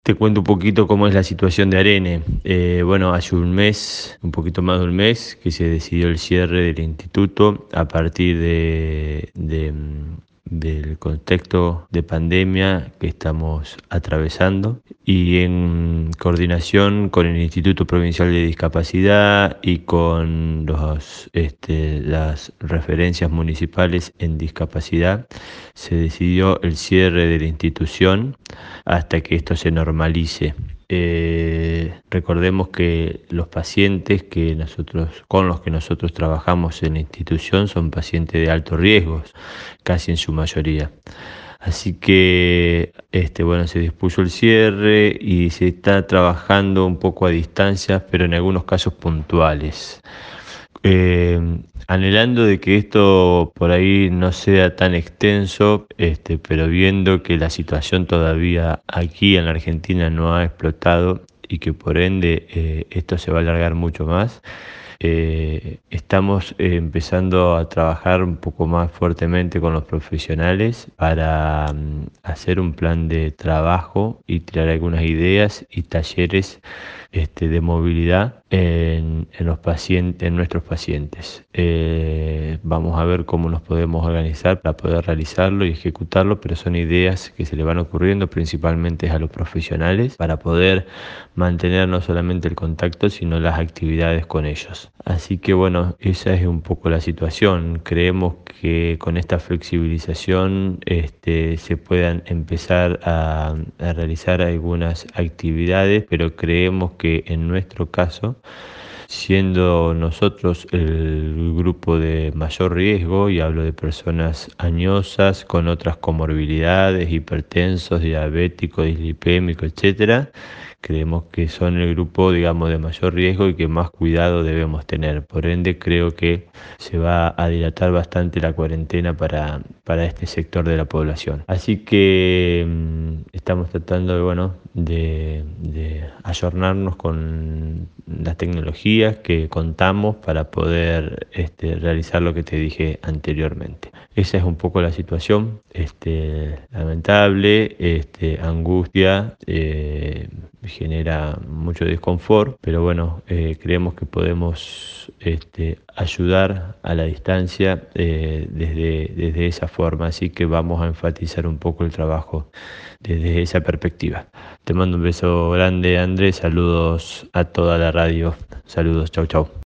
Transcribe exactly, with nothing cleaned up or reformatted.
Te cuento un poquito cómo es la situación de Arene. Eh, bueno, hace un mes, un poquito más de un mes, que se decidió el cierre del instituto a partir de, de, mm, del contexto de pandemia que estamos atravesando y en coordinación con el Instituto Provincial de Discapacidad y con los, este, las referencias municipales en discapacidad, se decidió el cierre de la institución hasta que esto se normalice. Eh, recordemos que los pacientes que nosotros, con los que nosotros trabajamos en la institución son pacientes de alto riesgo, casi en su mayoría. Así que este, bueno, se dispuso el cierre y se está trabajando un poco a distancia, pero en algunos casos puntuales. Eh, Anhelando de que esto por ahí no sea tan extenso, este, pero viendo que la situación todavía aquí en la Argentina no ha explotado y que por ende eh, esto se va a alargar mucho más, eh, estamos eh, empezando a trabajar un poco más fuertemente con los profesionales para mm, hacer un plan de trabajo y tirar algunas ideas y talleres este, de movilidad en, en los pacientes, en nuestros pacientes. Eh, vamos a ver cómo nos podemos organizar para poder realizarlo y ejecutarlo, pero son ideas que se le van ocurriendo principalmente a los profesionales para poder mantener no solamente el contacto, sino las actividades con ellos. Así que bueno, esa es un poco la situación. Creemos que con esta flexibilización este, se puedan empezar a, a realizar algunas actividades, pero creemos que en nuestro caso, siendo nosotros el grupo de mayor riesgo, y hablo de personas añosas con otras comorbilidades, hipertensos, diabéticos, dislipémicos, etcétera, creemos que son el grupo, digamos, de mayor riesgo y que más cuidado debemos tener. Por ende, creo que se va a dilatar bastante la cuarentena para, para este sector de la población. Así que mm, estamos tratando de, bueno, de, de ayornarnos con las tecnologías que contamos para poder este, realizar lo que te dije anteriormente. Esa es un poco la situación, este, lamentable, este, angustia, eh, genera mucho desconfort, pero bueno, eh, creemos que podemos este, ayudar a la distancia eh, desde, desde esa forma, así que vamos a enfatizar un poco el trabajo desde esa perspectiva. Te mando un beso grande, Andrés, saludos a toda la radio, saludos, chau chau.